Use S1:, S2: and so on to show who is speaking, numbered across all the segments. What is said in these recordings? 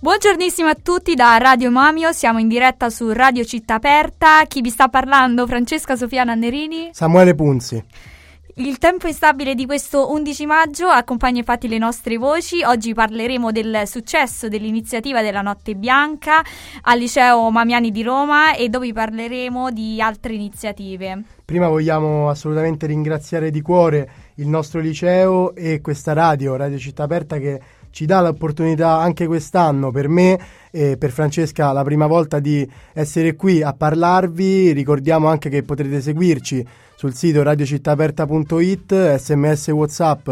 S1: Buongiornissimo a tutti da Radio Mamio, siamo in diretta su Radio Città Aperta. Chi vi sta parlando? Francesca Sofia Nannerini,
S2: Samuele Punzi.
S1: Il tempo instabile di questo 11 maggio accompagna infatti le nostre voci. Oggi parleremo del successo dell'iniziativa della Notte Bianca al Liceo Mamiani di Roma e dopo parleremo di altre iniziative.
S2: Prima vogliamo assolutamente ringraziare di cuore il nostro liceo e questa Radio Città Aperta, che ci dà l'opportunità anche quest'anno, per me e per Francesca, la prima volta di essere qui a parlarvi. Ricordiamo anche che potrete seguirci sul sito radiocittaaperta.it, sms WhatsApp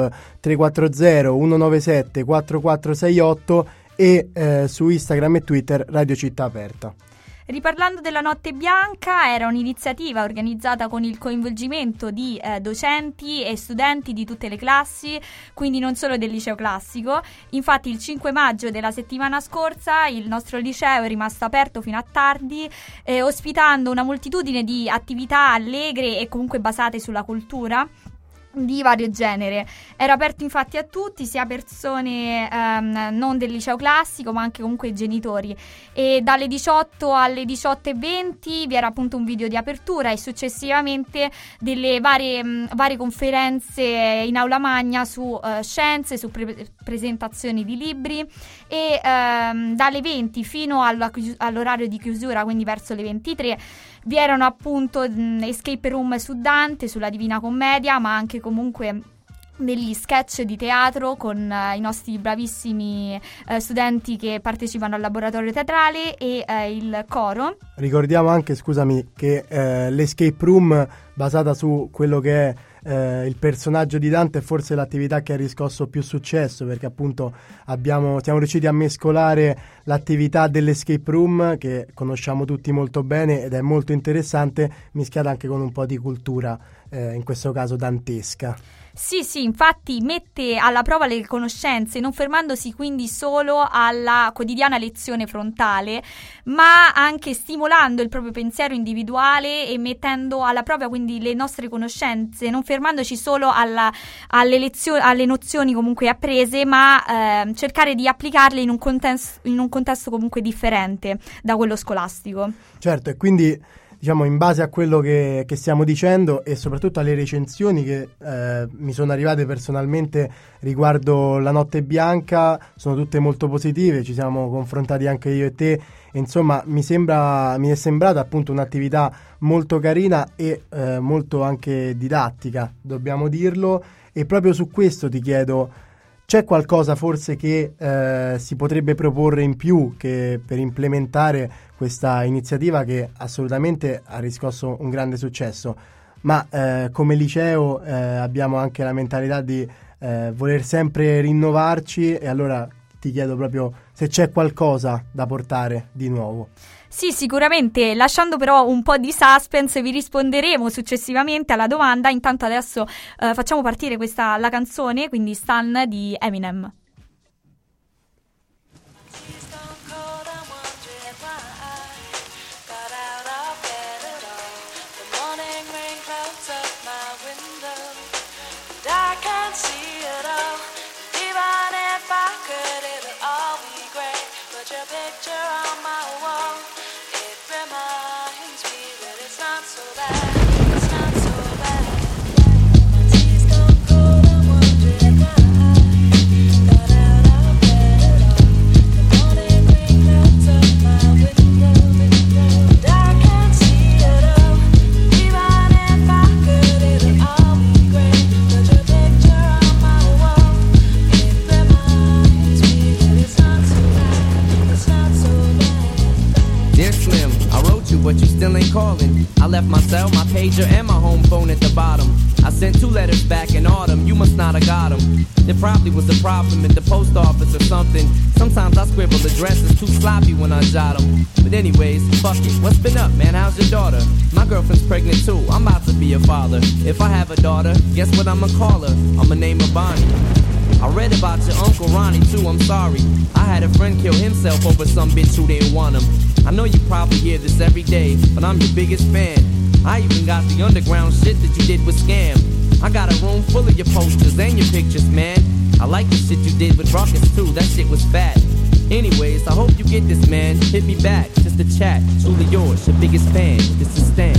S2: 340 197 4468 e su Instagram e Twitter Radio Città Aperta.
S1: Riparlando della Notte Bianca, era un'iniziativa organizzata con il coinvolgimento di docenti e studenti di tutte le classi, quindi non solo del liceo classico. Infatti il 5 maggio della settimana scorsa il nostro liceo è rimasto aperto fino a tardi, ospitando una moltitudine di attività allegre e comunque basate sulla cultura di vario genere. Era aperto infatti a tutti, sia persone non del liceo classico ma anche comunque genitori, e dalle 18 alle 18:20 vi era appunto un video di apertura e successivamente delle varie conferenze in aula magna su scienze, su presentazioni di libri e dalle 20 fino all'orario di chiusura, quindi verso le 23, vi erano appunto escape room su Dante, sulla Divina Commedia, ma anche comunque degli sketch di teatro con i nostri bravissimi studenti che partecipano al laboratorio teatrale e il coro.
S2: Ricordiamo anche, scusami, che l'escape room basata su quello che è il personaggio di Dante è forse l'attività che ha riscosso più successo, perché appunto siamo riusciti a mescolare l'attività dell'escape room, che conosciamo tutti molto bene ed è molto interessante, mischiata anche con un po' di cultura, in questo caso dantesca.
S1: Sì, infatti mette alla prova le conoscenze, non fermandosi quindi solo alla quotidiana lezione frontale, ma anche stimolando il proprio pensiero individuale e mettendo alla prova quindi le nostre conoscenze, non fermandoci solo alle nozioni comunque apprese, ma cercare di applicarle in un contesto comunque differente da quello scolastico.
S2: Certo, e quindi diciamo, in base a quello che stiamo dicendo e soprattutto alle recensioni che mi sono arrivate personalmente riguardo la Notte Bianca, sono tutte molto positive. Ci siamo confrontati anche io e te e insomma mi è sembrata appunto un'attività molto carina e molto anche didattica, dobbiamo dirlo, e proprio su questo ti chiedo: c'è qualcosa forse che si potrebbe proporre in più che per implementare questa iniziativa che assolutamente ha riscosso un grande successo, ma come liceo abbiamo anche la mentalità di voler sempre rinnovarci, e allora ti chiedo proprio se c'è qualcosa da portare di nuovo.
S1: Sì, sicuramente, lasciando però un po' di suspense vi risponderemo successivamente alla domanda. Intanto adesso facciamo partire la canzone, quindi Stan di Eminem.
S3: But you still ain't calling. I left my cell, my pager, and my home phone at the bottom. I sent 2 letters back in autumn, you must not have got them. There probably was a problem at the post office or something. Sometimes I scribble addresses too sloppy when I jot them. But anyways, fuck it, what's been up, man? How's your daughter? My girlfriend's pregnant too, I'm about to be a father. If I have a daughter, guess what I'ma call her? I'ma name her Bonnie. I read about your Uncle Ronnie too, I'm sorry. I had a friend kill himself over some bitch who didn't want him. I know you probably hear this every day, but I'm your biggest fan. I even got the underground shit that you did with Scam. I got a room full of your posters and your pictures, man. I like the shit you did with Rockets too, that shit was fat. Anyways, I hope you get this, man. Hit me back, just a chat. Truly yours, your biggest fan. This is Stan.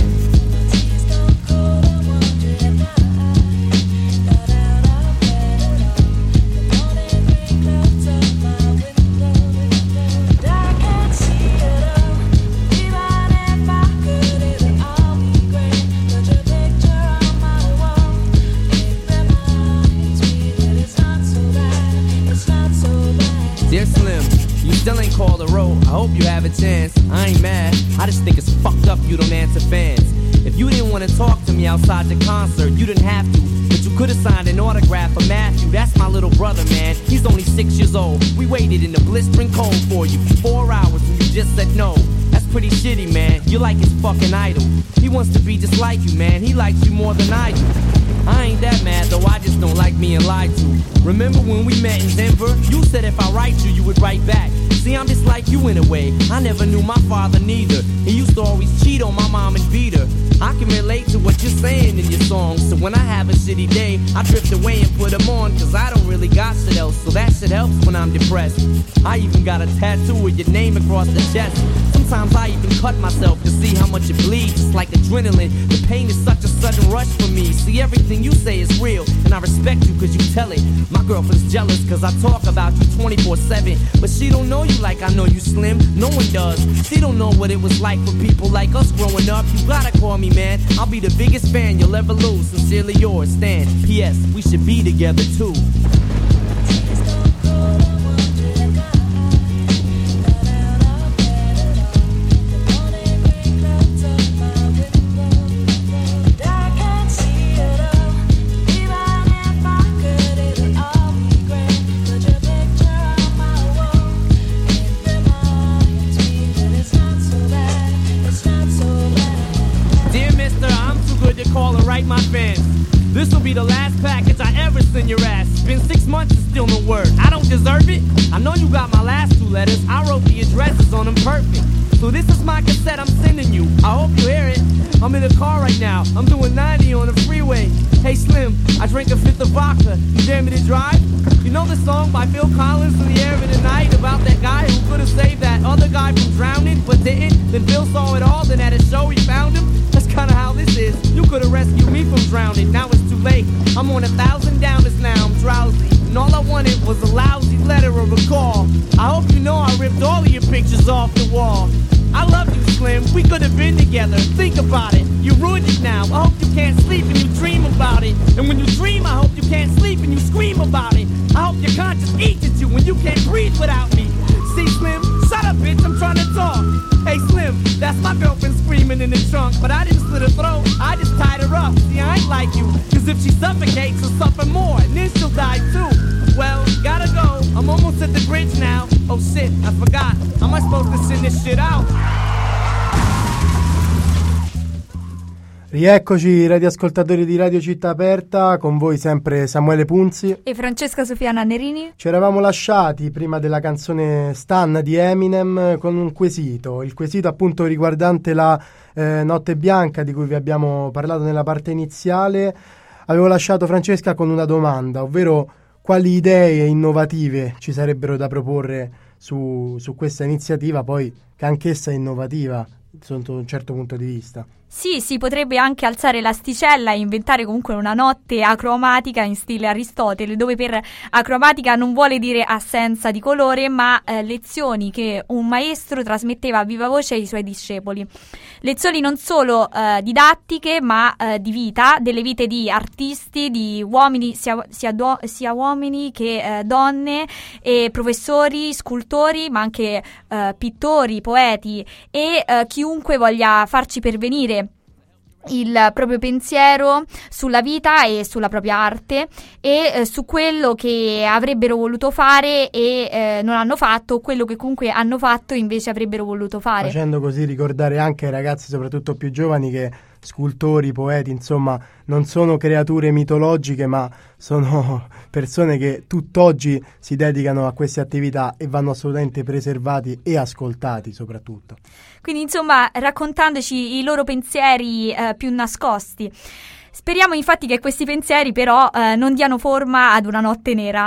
S3: Dear Slim, you still ain't called a roll. I hope you have a chance. I ain't mad. I just think it's fucked up you don't answer fans. If you didn't want to talk to me outside the concert, you didn't have to. But you could have signed an autograph for Matthew. That's my little brother, man. He's only 6 years old. We waited in the blistering cold for you for 4 hours and you just said no. That's pretty shitty, man. You're like his fucking idol. He wants to be just like you, man. He likes you more than I do. I ain't that mad, though I just don't like being lied to. Remember when we met in Denver? You said if I write you would write back. See, I'm just like you in a way. I never knew my father neither. He used to always cheat on my mom and beat her. I can relate to what you're saying in your songs. So when I have a shitty day, I drift away and put them on. Cause I don't really got shit else. So that shit helps when I'm depressed. I even got a tattoo with your name across the chest. Sometimes I even cut myself to see how much it bleeds. It's like adrenaline. The pain is such a sudden rush for me. See, everything you say is real, and I respect you cause you tell it. My girlfriend's jealous cause I talk about you 24/7. But she don't know you like I know you, Slim. No one does. She don't know what it was like for people like us growing up. You gotta call me, man. I'll be the biggest fan you'll ever lose. Sincerely yours, Stan. P.S. We should be together too. My fans, this'll be the last package I ever send your ass. It's been 6 months and still no word. I don't deserve it. I know you got my last 2 letters. I wrote the addresses on them perfect. So this is my cassette I'm sending you. I hope you hear it. I'm in the car right now. I'm doing 90 on the freeway. Hey Slim, I drank a 5th of vodka. You dare me to drive? You know the song by Phil Collins, In the Air of the Night, about that guy who could have saved that other guy from drowning but didn't? Then Phil saw it all, then at a show he found him. That's kinda how this is. You could've rescued me from drowning. Now it's too late. I'm on 1,000 downers now. I'm drowsy. And all I wanted was a lousy letter or a call. I hope you know I ripped all of your pictures off the wall. I love you, Slim. We could have been together. Think about it. You ruined it now. I hope you can't sleep and you dream about it. And when you dream, I hope you can't sleep and you scream about it. I hope your conscience eats at you when you can't breathe without me. See, Slim? Shut up, bitch. I'm trying to talk. Hey, Slim, that's my girlfriend screaming in the trunk. But I didn't slit her throat. I just tied her up. See, I ain't like you. Cause if she suffocates, she'll suffer more. And then she'll die too. Well, gotta go. I'm almost at the bridge now. Oh shit, I forgot. How am I supposed to send this shit out?
S2: Rieccoci radioascoltatori di Radio Città Aperta, con voi sempre Samuele Punzi
S1: e Francesca Sofia Nannerini.
S2: Ci eravamo lasciati prima della canzone Stan di Eminem con un quesito, il quesito appunto riguardante la Notte Bianca di cui vi abbiamo parlato nella parte iniziale. Avevo lasciato Francesca con una domanda, ovvero quali idee innovative ci sarebbero da proporre su questa iniziativa, poi che anch'essa è innovativa sotto un certo punto di vista.
S1: Sì, si potrebbe anche alzare l'asticella e inventare comunque una notte acromatica in stile Aristotele, dove per acromatica non vuole dire assenza di colore, ma lezioni che un maestro trasmetteva a viva voce ai suoi discepoli. Lezioni non solo didattiche, ma di vita, delle vite di artisti, di uomini, sia uomini che donne, e professori, scultori, ma anche pittori, poeti e chiunque voglia farci pervenire il proprio pensiero sulla vita e sulla propria arte e su quello che avrebbero voluto fare e non hanno fatto, quello che comunque hanno fatto invece avrebbero voluto fare.
S2: Facendo così ricordare anche ai ragazzi, soprattutto più giovani, che scultori, poeti, insomma, non sono creature mitologiche, ma sono persone che tutt'oggi si dedicano a queste attività e vanno assolutamente preservati e ascoltati soprattutto.
S1: Quindi, insomma, raccontandoci i loro pensieri più nascosti. Speriamo infatti che questi pensieri però non diano forma ad una notte nera.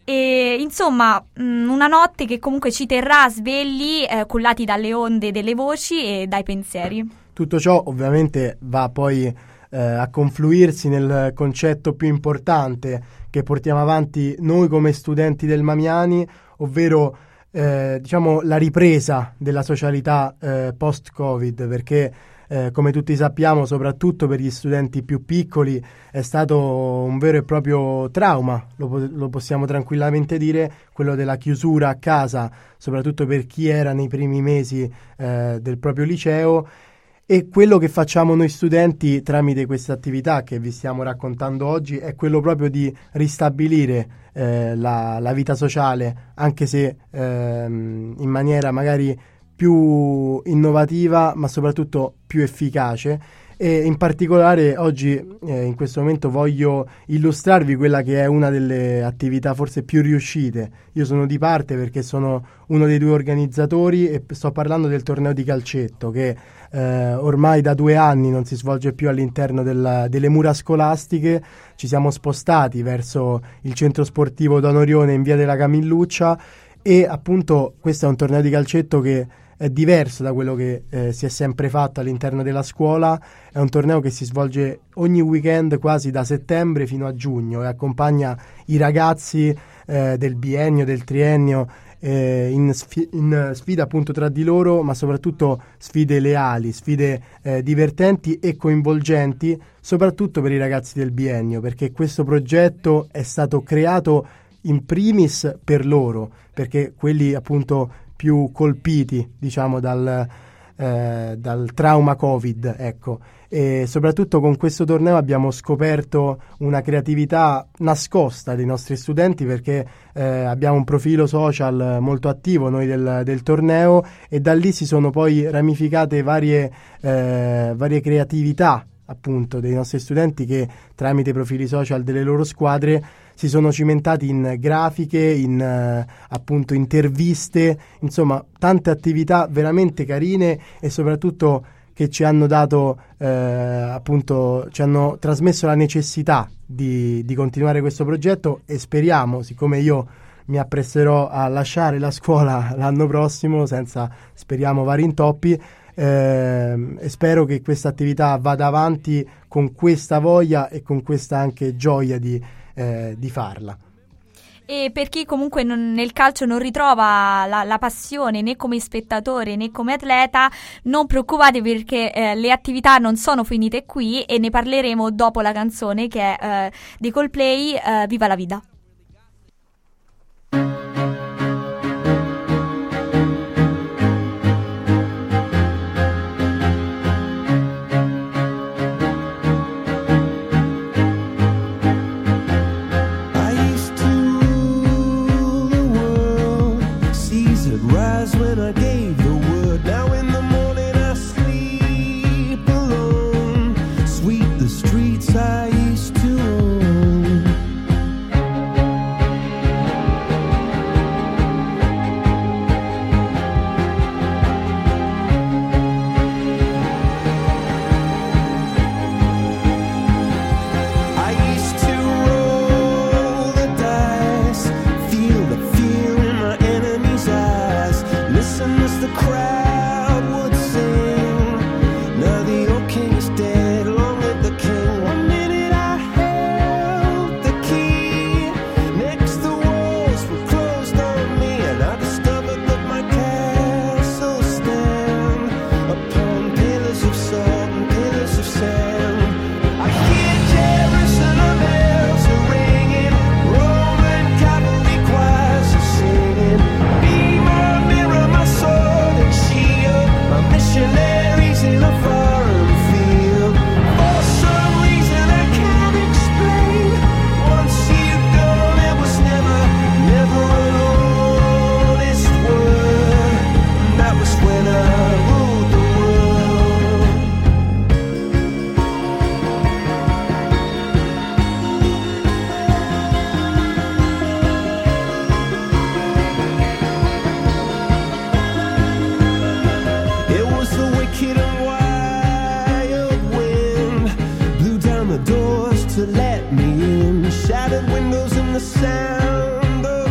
S1: E insomma, una notte che comunque ci terrà svegli, cullati dalle onde delle voci e dai pensieri.
S2: Tutto ciò ovviamente va poi a confluirsi nel concetto più importante che portiamo avanti noi come studenti del Mamiani, ovvero diciamo la ripresa della socialità post-Covid, perché come tutti sappiamo, soprattutto per gli studenti più piccoli, è stato un vero e proprio trauma, lo possiamo tranquillamente dire, quello della chiusura a casa, soprattutto per chi era nei primi mesi del proprio liceo. E quello che facciamo noi studenti tramite questa attività che vi stiamo raccontando oggi è quello proprio di ristabilire la vita sociale, anche se in maniera magari più innovativa, ma soprattutto più efficace. E in particolare oggi in questo momento voglio illustrarvi quella che è una delle attività forse più riuscite. Io sono di parte perché sono uno dei 2 organizzatori e sto parlando del torneo di calcetto che ormai da 2 anni non si svolge più all'interno delle mura scolastiche. Ci siamo spostati verso il centro sportivo Don Orione in via della Camilluccia e appunto questo è un torneo di calcetto che è diverso da quello che si è sempre fatto all'interno della scuola. È un torneo che si svolge ogni weekend quasi da settembre fino a giugno e accompagna i ragazzi del biennio, del triennio in sfida appunto tra di loro, ma soprattutto sfide leali, sfide divertenti e coinvolgenti, soprattutto per i ragazzi del biennio, perché questo progetto è stato creato in primis per loro, perché quelli appunto più colpiti, diciamo, dal trauma Covid, ecco. E soprattutto con questo torneo abbiamo scoperto una creatività nascosta dei nostri studenti, perché abbiamo un profilo social molto attivo noi del torneo, e da lì si sono poi ramificate varie creatività appunto dei nostri studenti che tramite i profili social delle loro squadre si sono cimentati in grafiche, in appunto interviste, insomma tante attività veramente carine e soprattutto che ci hanno dato appunto ci hanno trasmesso la necessità di continuare questo progetto, e speriamo, siccome io mi appresserò a lasciare la scuola l'anno prossimo senza, speriamo, vari intoppi, e spero che questa attività vada avanti con questa voglia e con questa anche gioia di farla.
S1: E per chi comunque nel calcio non ritrova la passione né come spettatore né come atleta, non preoccupate, perché le attività non sono finite qui e ne parleremo dopo la canzone che è dei Coldplay, Viva la Vida.
S4: to let me in. Shattered windows and the sound of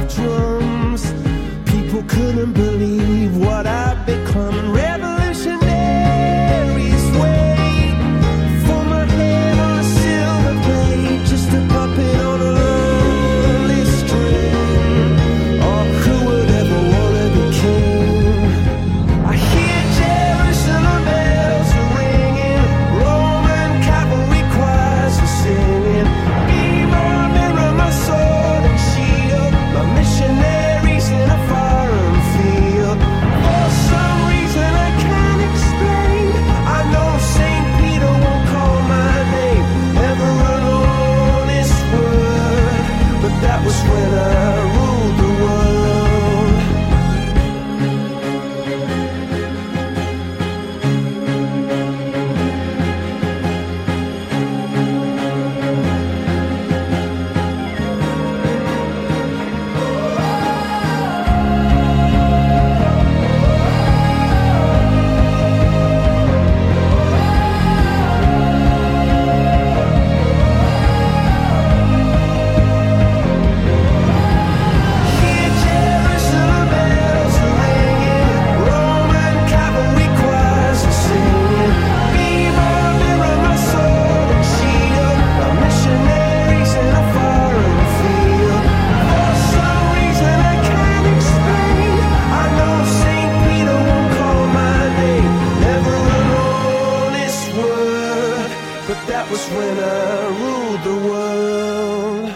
S4: that was when I ruled the world.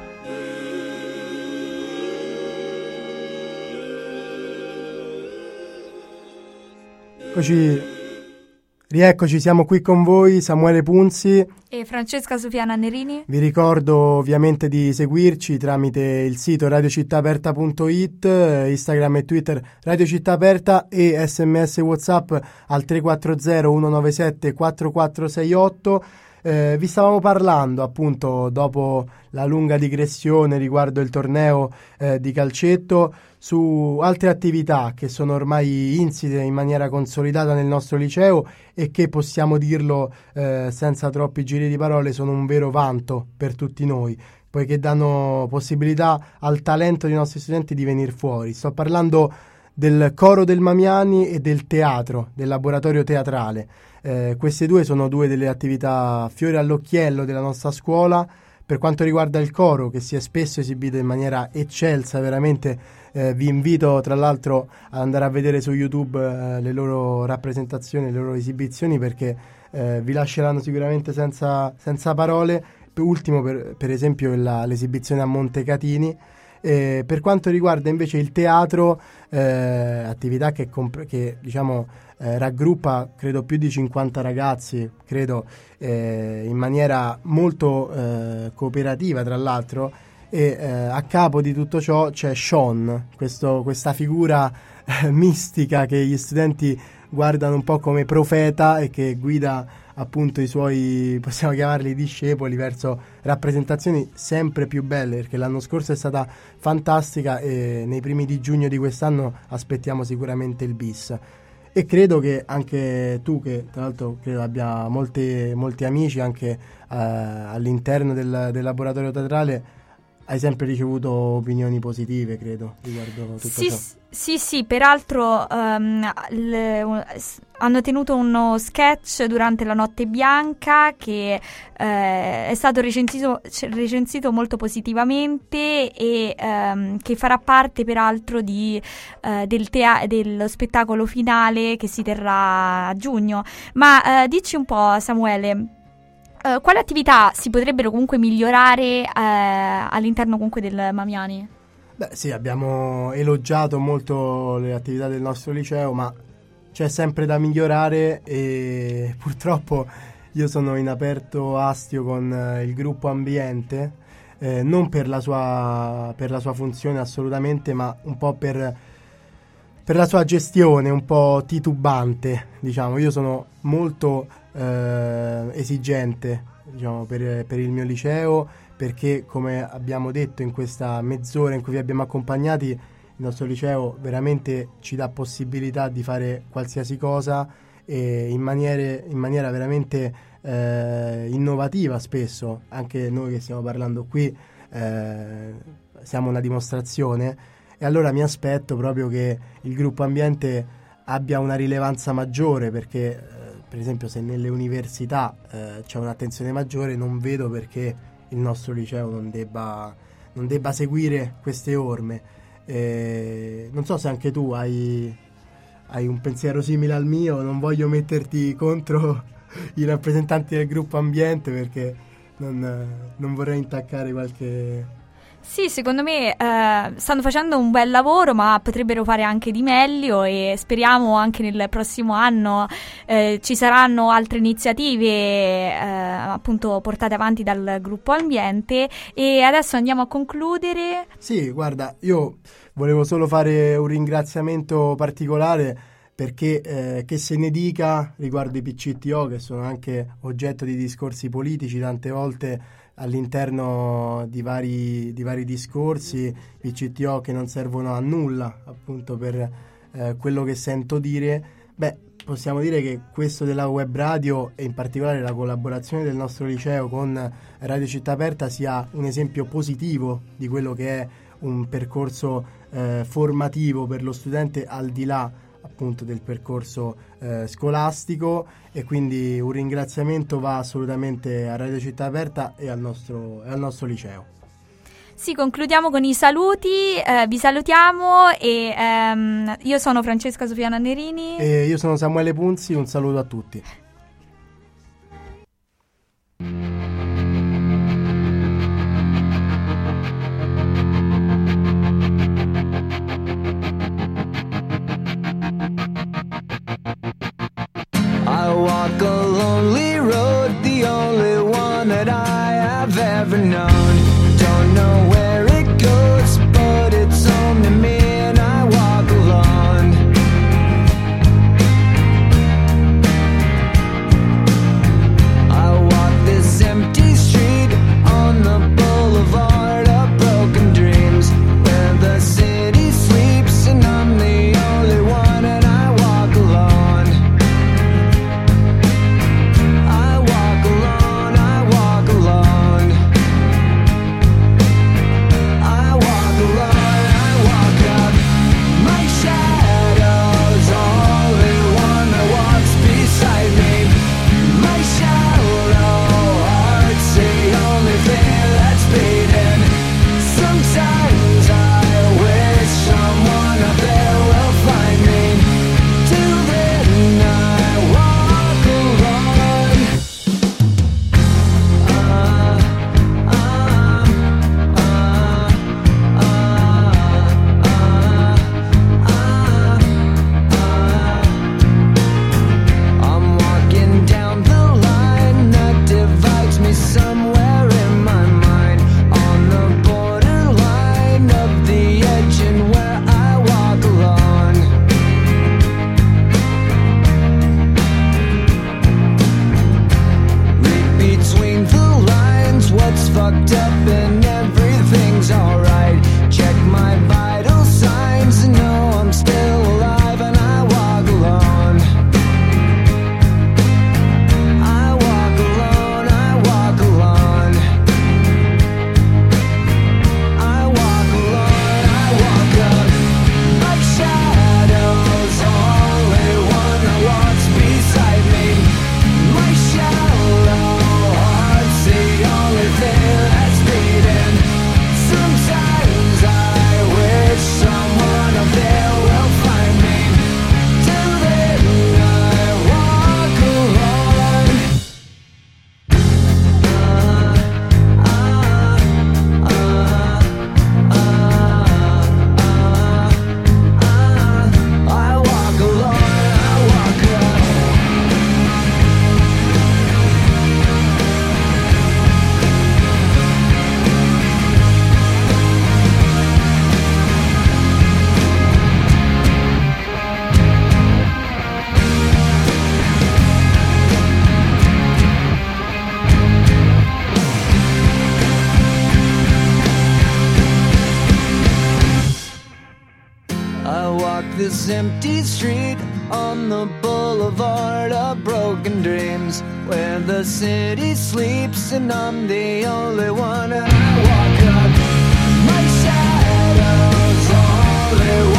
S2: Rieccoci, siamo qui con voi, Samuele Punzi
S1: e Francesca Sofia Nannerini.
S2: Vi ricordo ovviamente di seguirci tramite il sito radiocittaaperta.it, Instagram e Twitter Radio Città Aperta e SMS WhatsApp al 340 197 4468. Vi stavamo parlando appunto dopo la lunga digressione riguardo il torneo di calcetto su altre attività che sono ormai insite in maniera consolidata nel nostro liceo e che, possiamo dirlo senza troppi giri di parole, sono un vero vanto per tutti noi, poiché danno possibilità al talento dei nostri studenti di venire fuori. Sto parlando del coro del Mamiani e del teatro, del laboratorio teatrale. Queste due sono due delle attività fiore all'occhiello della nostra scuola. Per quanto riguarda il coro, che si è spesso esibito in maniera eccelsa, veramente vi invito tra l'altro ad andare a vedere su YouTube le loro rappresentazioni, le loro esibizioni, perché vi lasceranno sicuramente senza parole. Ultimo per esempio l'esibizione a Montecatini. Per quanto riguarda invece il teatro, attività che diciamo raggruppa credo più di 50 ragazzi, credo in maniera molto cooperativa tra l'altro, e a capo di tutto ciò c'è Sean, questa figura mistica che gli studenti guardano un po' come profeta e che guida appunto i suoi, possiamo chiamarli discepoli, verso rappresentazioni sempre più belle, perché l'anno scorso è stata fantastica e nei primi di giugno di quest'anno aspettiamo sicuramente il bis. E credo che anche tu, che tra l'altro credo abbia molti amici anche all'interno del laboratorio teatrale, hai sempre ricevuto opinioni positive, credo, riguardo tutto ciò.
S1: Sì, peraltro hanno tenuto uno sketch durante la Notte Bianca che è stato recensito molto positivamente e che farà parte peraltro dello spettacolo finale che si terrà a giugno. Ma dici un po', Samuele, quali attività si potrebbero comunque migliorare all'interno comunque del Mamiani?
S2: Beh sì, abbiamo elogiato molto le attività del nostro liceo, ma c'è sempre da migliorare e purtroppo io sono in aperto astio con il gruppo ambiente, non per la sua funzione assolutamente, ma un po' per la sua gestione un po' titubante, diciamo. Io sono molto esigente, diciamo, per il mio liceo, perché come abbiamo detto in questa mezz'ora in cui vi abbiamo accompagnati, il nostro liceo veramente ci dà possibilità di fare qualsiasi cosa e in maniera veramente innovativa spesso. Anche noi che stiamo parlando qui siamo una dimostrazione, e allora mi aspetto proprio che il gruppo ambiente abbia una rilevanza maggiore, perché per esempio se nelle università c'è un'attenzione maggiore, non vedo perché il nostro liceo non debba seguire queste orme. Non so se anche tu hai un pensiero simile al mio. Non voglio metterti contro i rappresentanti del gruppo ambiente, perché non vorrei intaccare qualche...
S1: Sì, secondo me stanno facendo un bel lavoro, ma potrebbero fare anche di meglio, e speriamo anche nel prossimo anno ci saranno altre iniziative appunto portate avanti dal gruppo ambiente. E adesso andiamo a concludere.
S2: Sì, guarda, io volevo solo fare un ringraziamento particolare, perché che se ne dica riguardo i PCTO, che sono anche oggetto di discorsi politici tante volte all'interno di vari discorsi, PCTO che non servono a nulla appunto per quello che sento dire. Beh, possiamo dire che questo della web radio, e in particolare la collaborazione del nostro liceo con Radio Città Aperta, sia un esempio positivo di quello che è un percorso formativo per lo studente, al di là appunto del percorso scolastico. E quindi un ringraziamento va assolutamente a Radio Città Aperta e al nostro liceo.
S1: Sì, concludiamo con i saluti, vi salutiamo e io sono Francesca Sofia Nannerini
S2: e io sono Samuele Punzi, un saluto a tutti.
S4: this empty street on the boulevard of broken dreams, where the city sleeps and I'm the only one. And I walk up, my shadow's only one.